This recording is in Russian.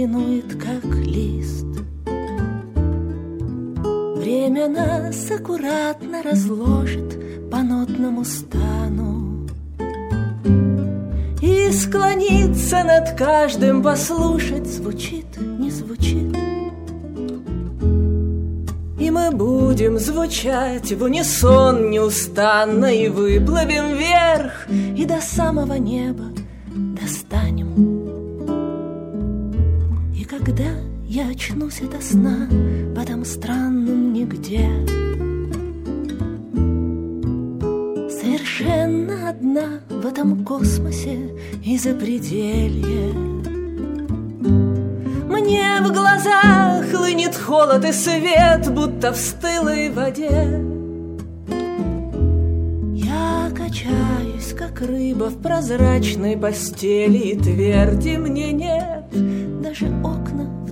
минует, как лист. Время нас аккуратно разложит по нотному стану и склониться над каждым, послушать, звучит, не звучит. И мы будем звучать в унисон неустанно, и выплывем вверх, и до самого неба достанем. И когда я очнусь ото сна в этом странном нигде, совершенно одна в этом космосе и запределье, мне в глаза хлынет холод и свет, будто в стылой воде. Я качаюсь, как рыба в прозрачной постели, и тверди мне нет, даже окна